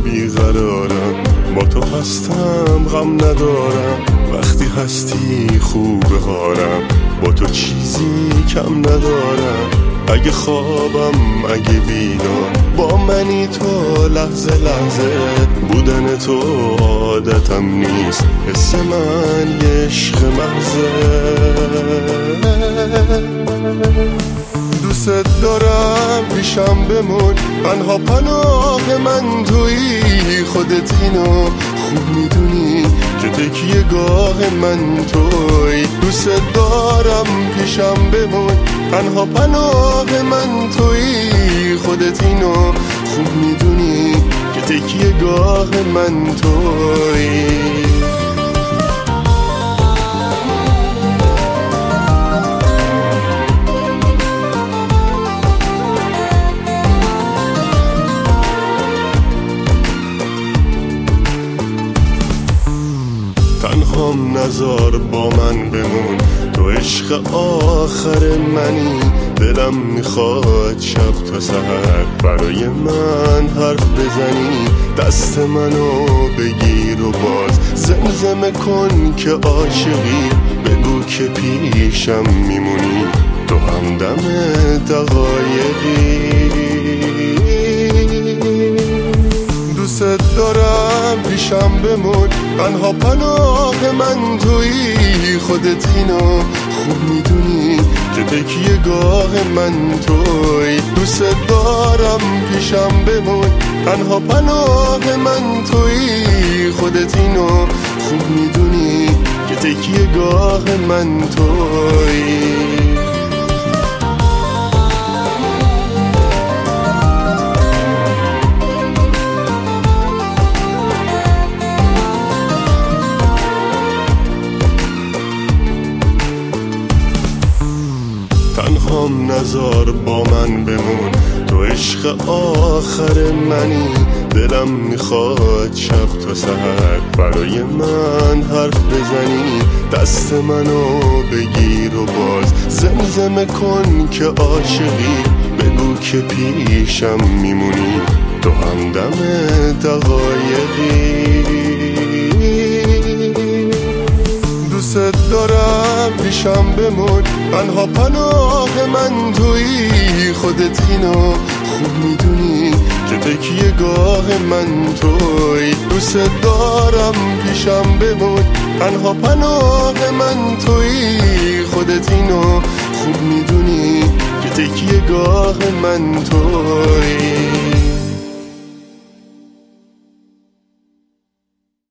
بیقرارم، با تو هستم غم ندارم، وقتی هستی خوبه هارم، با تو چیزی کم ندارم، اگه خوابم اگه بیدار با منی تو لحظه لحظه، بودن تو عادتم نیست، حس من یه عشق محضه. دوست دارم پیشم بمون، تنها پناه من تویی، خودت اینو خوب میدونی که تکیه گاه من تویی. دوست دارم پیشم بمون، تنها پناه من تویی، خودت اینو خوب میدونی که تکیه گاه من تویی. تنهام نزار با من بمون، تو عشق آخر منی، دلم میخواد شب تا سحر برای من حرف بزنی، دست منو بگیر و باز زمزمه کن که عاشقی، بگو که پیشم میمونی، تو همدم دقایقی. دوست دارم پیشم بمون، تنها پناه من تویی، خودت اینو خوب میدونی که تکیه گاه من تویی. دوست دارم پیشم بمون، تنها پناه من تویی، خودت اینو خوب میدونی که تکیه گاه من تویی. تنهام نزار با من بمون، تو عشق آخر منی، دلم میخواد شب تا سحر برای من حرف بزنی، دست منو بگیر و باز زمزمه کن که عاشقی، بگو که پیشم میمونی، تو همدم دقایقی. دوست دارم پیشم بمون، تنها پناه من تویی، خودت اینو خوب میدونی که تکیه گاه من تویی. دوست دارم پیشم بمون، تنها پناه من تویی، خودت اینو خوب میدونی که تکیه گاه من تویی.